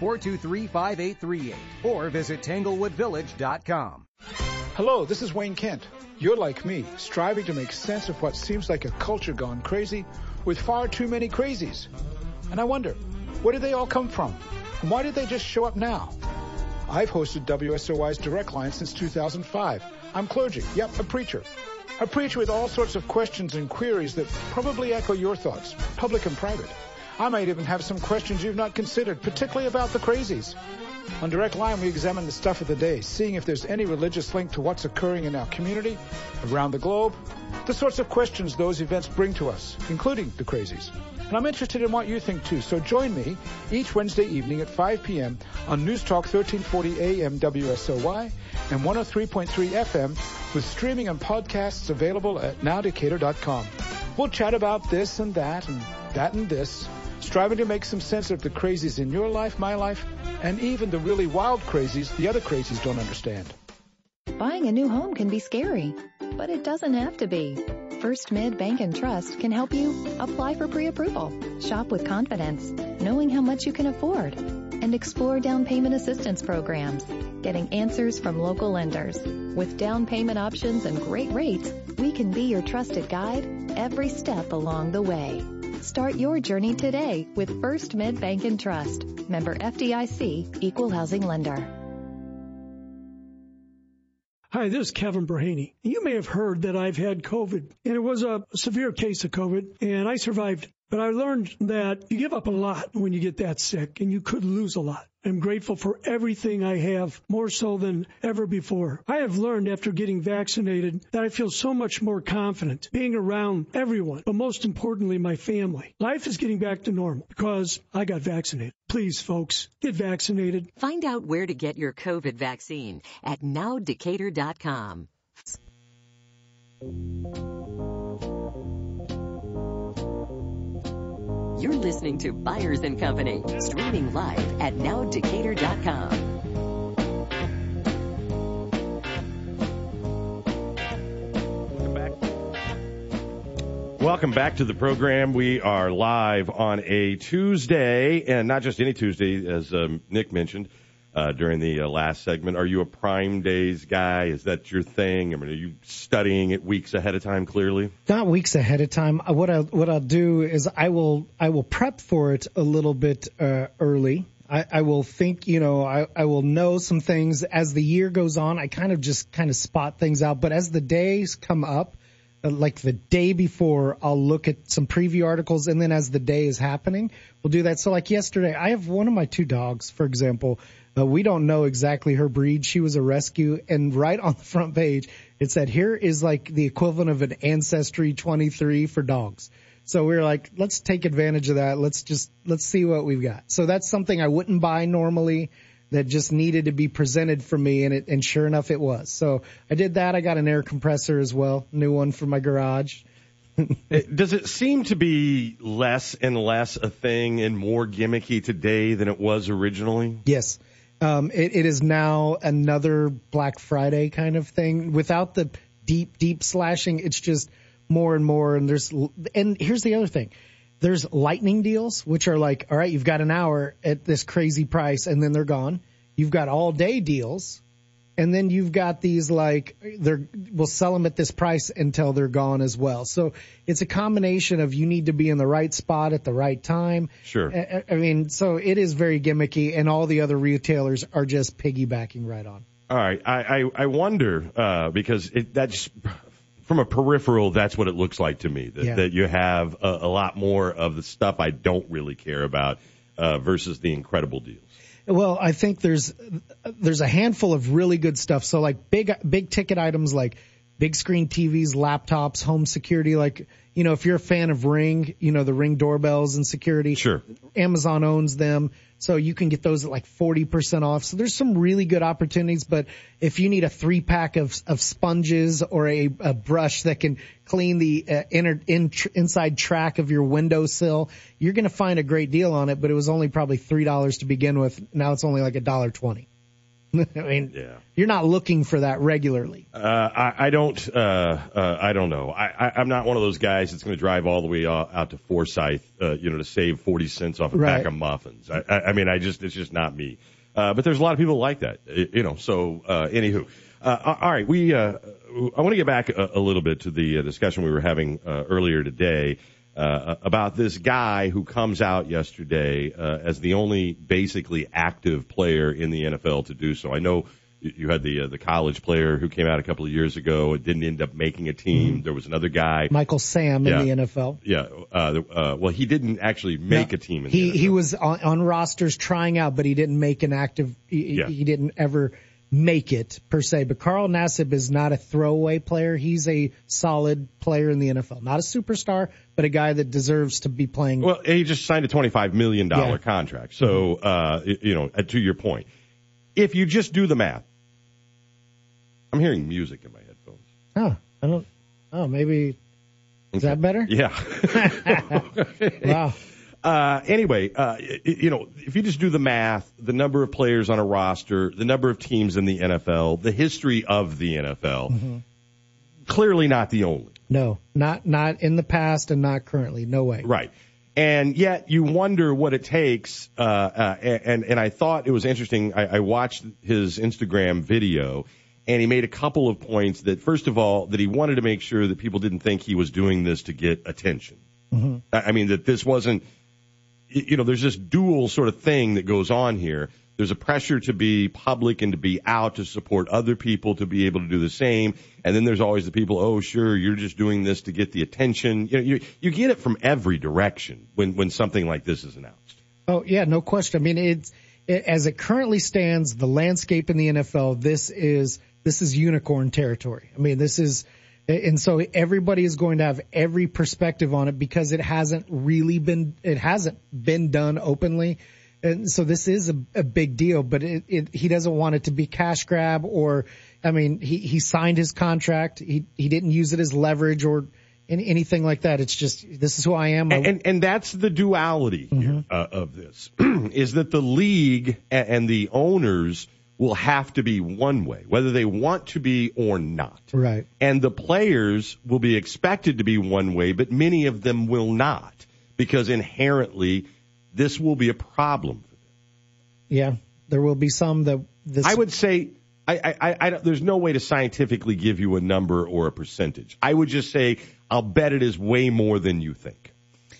423-5838 or visit tanglewoodvillage.com. Hello, this is Wayne Kent. You're like me, striving to make sense of what seems like a culture gone crazy with far too many crazies. And I wonder, where did they all come from? And why did they just show up now? I've hosted WSOY's Direct Line since 2005. I'm clergy, yep, a preacher. A preacher with all sorts of questions and queries that probably echo your thoughts, public and private. I might even have some questions you've not considered, particularly about the crazies. On Direct Line, we examine the stuff of the day, seeing if there's any religious link to what's occurring in our community, around the globe, the sorts of questions those events bring to us, including the crazies. And I'm interested in what you think, too, so join me each Wednesday evening at 5 p.m. on News Talk 1340 AM WSOY and 103.3 FM with streaming and podcasts available at nowdecatur.com. We'll chat about this and that and this, striving to make some sense of the crazies in your life, my life, and even the really wild crazies the other crazies don't understand. Buying a new home can be scary, but it doesn't have to be. First Mid Bank and Trust can help you apply for pre-approval, shop with confidence, knowing how much you can afford, and explore down payment assistance programs, getting answers from local lenders. With down payment options and great rates, we can be your trusted guide every step along the way. Start your journey today with First Mid Bank and Trust. Member FDIC, Equal Housing Lender. Hi, this is Kevin Brahaney. You may have heard that I've had COVID, and it was a severe case of COVID, and I survived. But I learned that you give up a lot when you get that sick, and you could lose a lot. I'm grateful for everything I have, more so than ever before. I have learned after getting vaccinated that I feel so much more confident being around everyone, but most importantly, my family. Life is getting back to normal because I got vaccinated. Please, folks, get vaccinated. Find out where to get your COVID vaccine at nowdecatur.com. You're listening to Byers & Company, streaming live at nowdecatur.com. Welcome back to the program. We are live on a Tuesday, and not just any Tuesday, as Nick mentioned. during the last segment. Are you a Prime Days guy? Is that your thing? I mean, are you studying it weeks ahead of time, clearly? Not weeks ahead of time. What I'll do is I will prep for it a little bit early. I will think, I will know some things as the year goes on. I kind of spot things out. But as the days come up, like the day before, I'll look at some preview articles, and then as the day is happening, we'll do that. So like yesterday, I have one of my 2 dogs, for example. We don't know exactly her breed. She was a rescue, and right on the front page, it said, here is like the equivalent of an Ancestry 23 for dogs. So we were like, let's take advantage of that. Let's see what we've got. So that's something I wouldn't buy normally that just needed to be presented for me, and sure enough it was. So I did that. I got an air compressor as well, new one for my garage. Does it seem to be less and less a thing and more gimmicky today than it was originally? Yes. It is now another Black Friday kind of thing. Without the deep slashing, it's just more and more. And here's the other thing. There's lightning deals, which are like, all right, you've got an hour at this crazy price, and then they're gone. You've got all day deals, and then you've got these like, we'll sell them at this price until they're gone as well. So it's a combination of you need to be in the right spot at the right time. Sure. I mean, so it is very gimmicky, and all the other retailers are just piggybacking right on. All right. I wonder, because that's from a peripheral, that's what it looks like to me, that you have a lot more of the stuff I don't really care about versus the incredible deals. Well, I think there's a handful of really good stuff. So like big ticket items like big screen TVs, laptops, home security, like, if you're a fan of Ring, the Ring doorbells and security. Sure. Amazon owns them. So you can get those at like 40% off. So there's some really good opportunities. But if you need a 3-pack of sponges or a brush that can clean the inside track of your windowsill, you're going to find a great deal on it. But it was only probably $3 to begin with. Now it's only like $1.20. I mean, You're not looking for that regularly. I don't know. I'm not one of those guys that's going to drive all the way out to Forsyth, to save 40 cents off a pack of muffins. I mean, it's just not me. But there's a lot of people like that, so, anywho. All right. I want to get back a little bit to the discussion we were having, earlier today. About this guy who comes out yesterday as the only basically active player in the NFL to do so. I know you had the college player who came out a couple of years ago. It didn't end up making a team. Mm-hmm. There was another guy, Michael Sam, in the NFL. Yeah. Well, he didn't actually make a team. In the NFL. He was on rosters trying out, but he didn't make an active. He didn't ever make it per se. But Carl Nassib is not a throwaway player. He's a solid player in the NFL. Not a superstar, but a guy that deserves to be playing. Well, he just signed a $25 million contract. So, to your point, if you just do the math, I'm hearing music in my headphones. Maybe. Is that better? Yeah. Wow. Anyway, if you just do the math, the number of players on a roster, the number of teams in the NFL, the history of the NFL, clearly not the only. No, not in the past and not currently. No way. Right. And yet you wonder what it takes. And I thought it was interesting. I watched his Instagram video, and he made a couple of points that, first of all, that he wanted to make sure that people didn't think he was doing this to get attention. Mm-hmm. I mean, that this wasn't, there's this dual sort of thing that goes on here. There's a pressure to be public and to be out to support other people to be able to do the same. And then there's always the people, oh, sure, you're just doing this to get the attention. You get it from every direction when something like this is announced. Oh, yeah, no question. I mean, as it currently stands, the landscape in the NFL, this is unicorn territory. I mean, and so everybody is going to have every perspective on it because it hasn't been done openly. And so this is a big deal, but he doesn't want it to be cash grab he signed his contract. He didn't use it as leverage or anything like that. It's just, this is who I am. And that's the duality here, of this, is that the league and the owners will have to be one way, whether they want to be or not. Right. And the players will be expected to be one way, but many of them will not, because inherently this will be a problem for them. Yeah. There will be some that I would say there's no way to scientifically give you a number or a percentage. I would just say I'll bet it is way more than you think.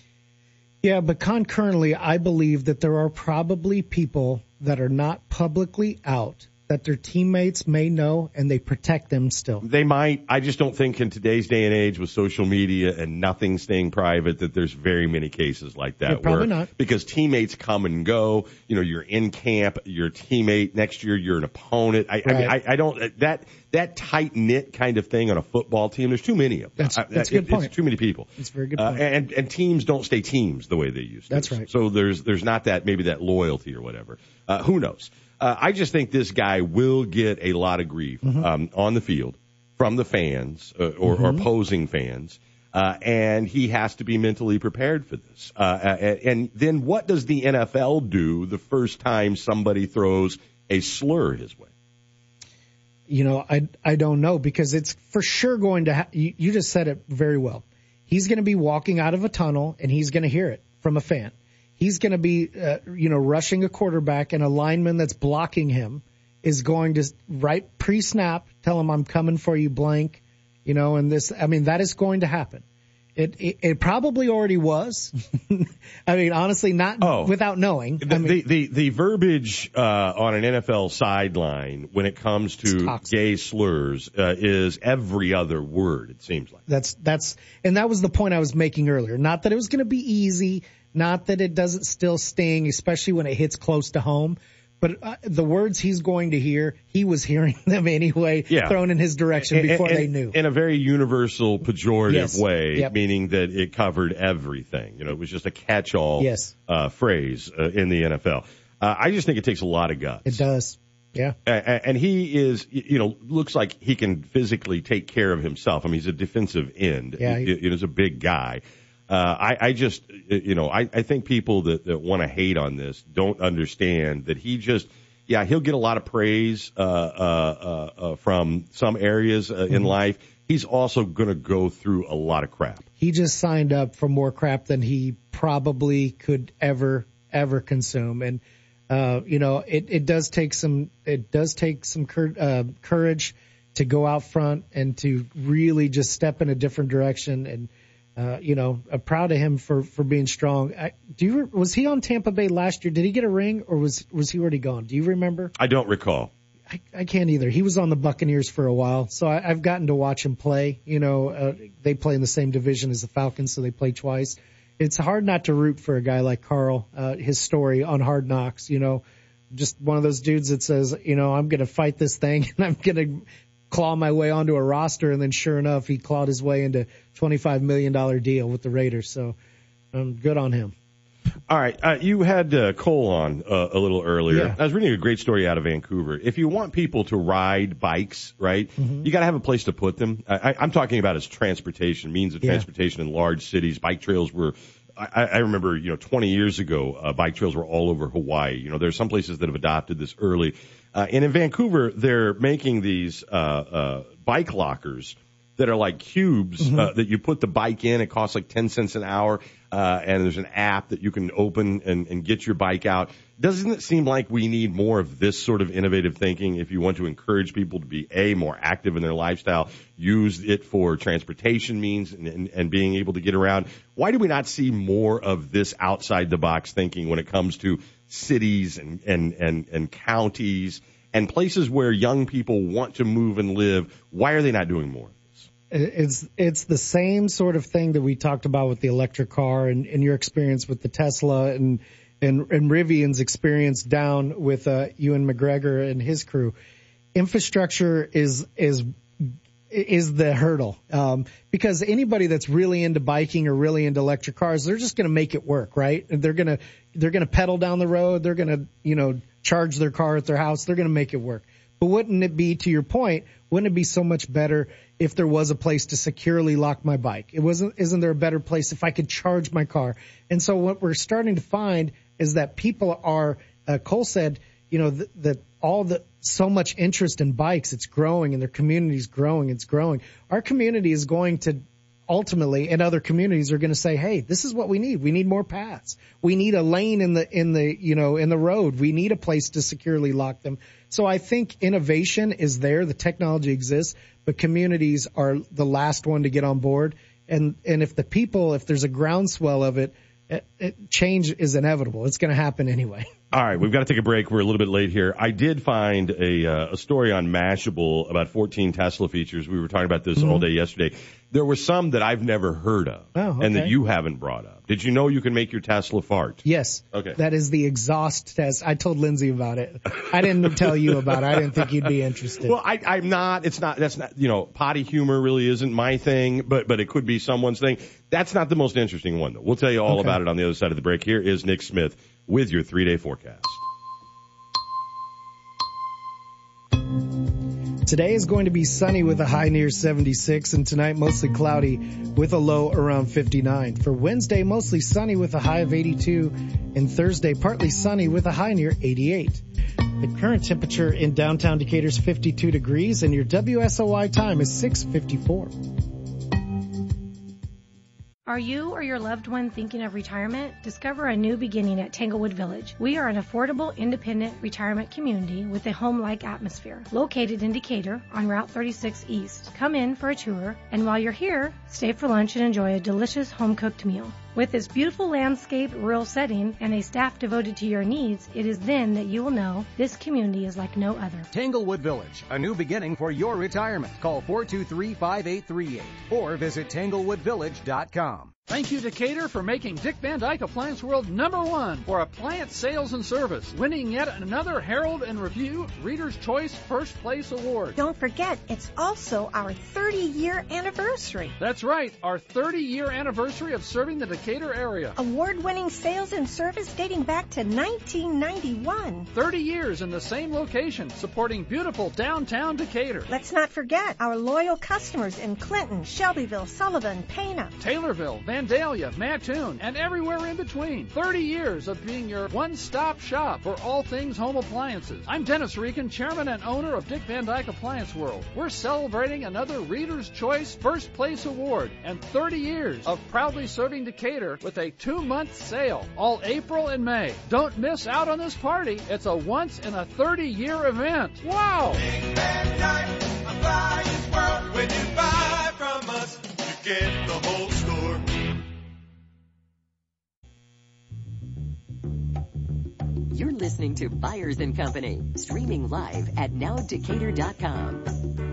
Yeah, but concurrently, I believe that there are probably people that are not publicly out that their teammates may know, and they protect them still. They might. I just don't think in today's day and age with social media and nothing staying private that there's very many cases like that. Yeah, probably not. Because teammates come and go. You know, you're in camp, you're a teammate. Next year, you're an opponent. I don't that tight knit kind of thing on a football team. There's too many of them. That's a good point. It's too many people. It's a very good point. And teams don't stay teams the way they used to. That's right. So there's not that loyalty or whatever. Who knows? I just think this guy will get a lot of grief on the field from the fans or opposing fans, and he has to be mentally prepared for this. And then what does the NFL do the first time somebody throws a slur his way? You know, I don't know, because it's for sure going to you just said it very well. He's going to be walking out of a tunnel, and he's going to hear it from a fan. He's going to be, rushing a quarterback, and a lineman that's blocking him is going to, right pre-snap, tell him, I'm coming for you, blank, and this, that is going to happen. It probably already was. Honestly, not without knowing. The verbiage on an NFL sideline when it comes to gay slurs is every other word, it seems like. And that was the point I was making earlier. Not that it was going to be easy, not that it doesn't still sting, especially when it hits close to home. But the words he's going to hear, he was hearing them anyway, thrown in his direction before they knew. In a very universal, pejorative way, meaning that it covered everything. It was just a catch-all phrase in the NFL. I just think it takes a lot of guts. It does, yeah. And he is, looks like he can physically take care of himself. He's a defensive end. Yeah, he's a big guy. I think people that want to hate on this don't understand that he'll get a lot of praise from some areas in life. He's also going to go through a lot of crap. He just signed up for more crap than he probably could ever consume. And, it does take some courage to go out front and to really just step in a different direction. And, I'm proud of him for being strong. Was he on Tampa Bay last year? Did he get a ring, or was he already gone? Do you remember? I don't recall. I can't either. He was on the Buccaneers for a while, so I've gotten to watch him play. They play in the same division as the Falcons, so they play twice. It's hard not to root for a guy like Carl. His story on Hard Knocks, just one of those dudes that says, I'm going to fight this thing and I'm going to claw my way onto a roster, and then sure enough, he clawed his way into $25 million deal with the Raiders. So, good on him. All right. You had Cole on a little earlier. Yeah. I was reading a great story out of Vancouver. If you want people to ride bikes, right, you got to have a place to put them. I'm talking about as transportation, means of transportation in large cities. Bike trails were, I remember, 20 years ago, bike trails were all over Hawaii. There's some places that have adopted this early. And in Vancouver, they're making these bike lockers that are like cubes that you put the bike in. It costs like 10 cents an hour, and there's an app that you can open and get your bike out. Doesn't it seem like we need more of this sort of innovative thinking if you want to encourage people to be, more active in their lifestyle, use it for transportation means and being able to get around? Why do we not see more of this outside-the-box thinking when it comes to cities and counties and places where young people want to move and live? Why are they not doing more? It's the same sort of thing that we talked about with the electric car and your experience with the Tesla and Rivian's experience down with Ewan McGregor and his crew. Infrastructure is the hurdle, because anybody that's really into biking or really into electric cars, they're just going to make it work, right? They're going to pedal down the road. They're going to, charge their car at their house. They're going to make it work. But wouldn't it be, to your point, wouldn't it be so much better if there was a place to securely lock my bike? Isn't there a better place if I could charge my car? And so what we're starting to find is that people are, Cole said, so much interest in bikes, it's growing, and their community's growing, it's growing. Our community is going to ultimately, and other communities are going to say, hey, this is what we need. We need more paths. We need a lane in the road. We need a place to securely lock them. So I think innovation is there. The technology exists, but communities are the last one to get on board. And if there's a groundswell of it, change is inevitable. It's going to happen anyway. All right, we've got to take a break. We're a little bit late here. I did find a story on Mashable about 14 Tesla features. We were talking about this all day yesterday. There were some that I've never heard of and that you haven't brought up. Did you know you can make your Tesla fart? Yes. Okay. That is the exhaust test. I told Lindsay about it. I didn't tell you about it. I didn't think you'd be interested. Well, I'm not. That's not, potty humor really isn't my thing, but it could be someone's thing. That's not the most interesting one, though. We'll tell you all about it on the other side of the break. Here is Nick Smith with your 3-day forecast. Today is going to be sunny with a high near 76, and tonight mostly cloudy with a low around 59. For Wednesday, mostly sunny with a high of 82, and Thursday, partly sunny with a high near 88. The current temperature in downtown Decatur is 52 degrees, and your WSOY time is 6:54. Are you or your loved one thinking of retirement? Discover a new beginning at Tanglewood Village. We are an affordable, independent retirement community with a home-like atmosphere. Located in Decatur on Route 36 East. Come in for a tour, and while you're here, stay for lunch and enjoy a delicious home-cooked meal. With its beautiful landscape, rural setting, and a staff devoted to your needs, it is then that you will know this community is like no other. Tanglewood Village, a new beginning for your retirement. Call 423-5838 or visit tanglewoodvillage.com. Thank you, Decatur, for making Dick Van Dyke Appliance World #1 for appliance sales and service, winning yet another Herald and Review Reader's Choice First Place Award. Don't forget, it's also our 30-year anniversary. That's right, our 30-year anniversary of serving the Decatur area. Award-winning sales and service dating back to 1991. 30 years in the same location, supporting beautiful downtown Decatur. Let's not forget our loyal customers in Clinton, Shelbyville, Sullivan, Pana, Taylorville, Vandalia, Mattoon, and everywhere in between. 30 years of being your one-stop shop for all things home appliances. I'm Dennis Regan, chairman and owner of Dick Van Dyke Appliance World. We're celebrating another Reader's Choice First Place Award and 30 years of proudly serving Decatur with a 2-month sale all April and May. Don't miss out on this party. It's a once-in-a-30-year event. Wow! Dick Van Dyke Appliance World. When you buy from us, you get the whole store. You're listening to Buyers and Company, streaming live at nowdecatur.com.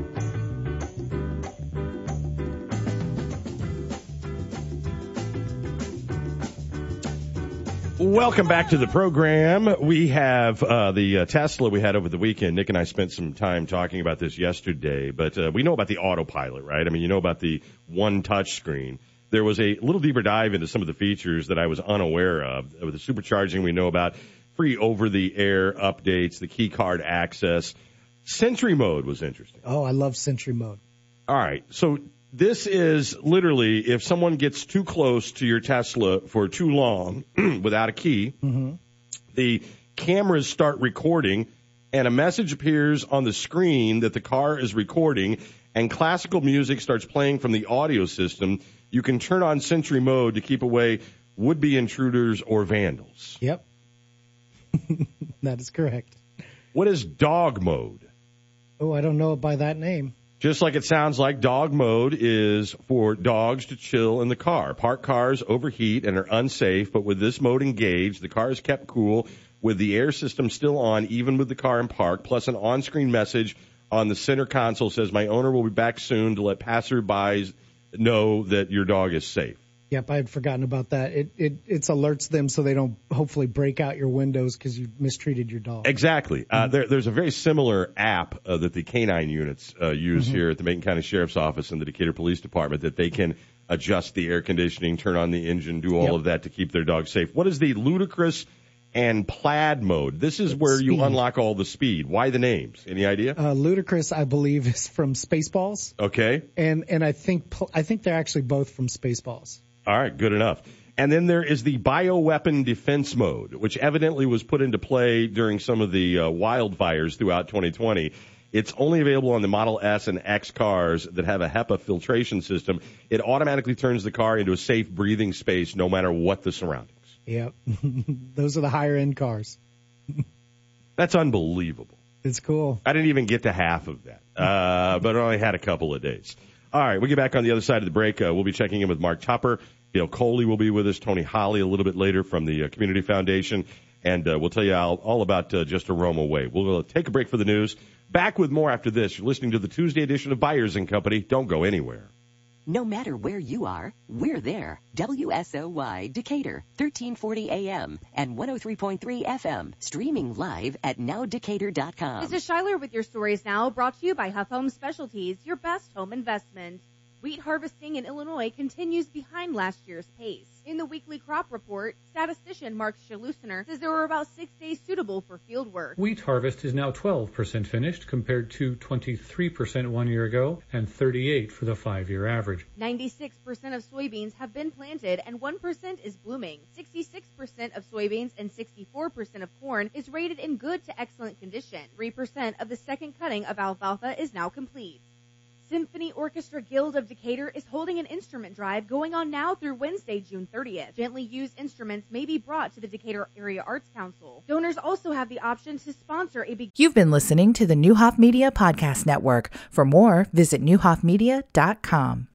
Welcome back to the program. We have the Tesla we had over the weekend. Nick and I spent some time talking about this yesterday, but we know about the autopilot, right? I mean, you know about the one touch screen. There was a little deeper dive into some of the features that I was unaware of. With the supercharging, we know about free over-the-air updates, the key card access. Sentry mode was interesting. Oh, I love Sentry mode. All right, so this is literally if someone gets too close to your Tesla for too long without a key, the cameras start recording, and a message appears on the screen that the car is recording, and classical music starts playing from the audio system. You can turn on Sentry mode to keep away would-be intruders or vandals. Yep. That is correct. What is dog mode? Oh, I don't know it by that name. Just like it sounds like, dog mode is for dogs to chill in the car. Parked cars overheat and are unsafe, but with this mode engaged, the car is kept cool with the air system still on, even with the car in park, plus an on-screen message on the center console says, my owner will be back soon to let passerbys know that your dog is safe. Yep, I had forgotten about that. It alerts them so they don't hopefully break out your windows because you mistreated your dog. Exactly. There's a very similar app that the canine units use here at the Macon County Sheriff's Office and the Decatur Police Department that they can adjust the air conditioning, turn on the engine, do all of that to keep their dog safe. What is the ludicrous and plaid mode? This is where you unlock all the speed. Why the names? Any idea? Ludicrous, I believe, is from Spaceballs. Okay. And I think they're actually both from Spaceballs. All right, good enough. And then there is the bioweapon defense mode, which evidently was put into play during some of the wildfires throughout 2020. It's only available on the Model S and X cars that have a HEPA filtration system. It automatically turns the car into a safe breathing space no matter what the surroundings. Yep. Those are the higher end cars. That's unbelievable. It's cool. I didn't even get to half of that, but I only had a couple of days. All right, we'll get back on the other side of the break. We'll be checking in with Mark Tupper. Gail Coley will be with us. Tony Holly a little bit later from the Community Foundation. And we'll tell you all about Just a Roam Away. We'll take a break for the news. Back with more after this. You're listening to the Tuesday edition of Byers & Company. Don't go anywhere. No matter where you are, we're there. WSOY Decatur, 1340 AM and 103.3 FM. Streaming live at nowdecatur.com. This is Shyler with your stories now, brought to you by Huff Home Specialties, your best home investment. Wheat harvesting in Illinois continues behind last year's pace. In the weekly crop report, statistician Mark Shalusner says there were about 6 days suitable for field work. Wheat harvest is now 12% finished compared to 23% 1 year ago and 38% for the 5-year average. 96% of soybeans have been planted and 1% is blooming. 66% of soybeans and 64% of corn is rated in good to excellent condition. 3% of the second cutting of alfalfa is now complete. Symphony Orchestra Guild of Decatur is holding an instrument drive going on now through Wednesday, June 30th. Gently used instruments may be brought to the Decatur Area Arts Council. Donors also have the option to sponsor a You've been listening to the Neuhoff Media Podcast Network. For more, visit neuhoffmedia.com.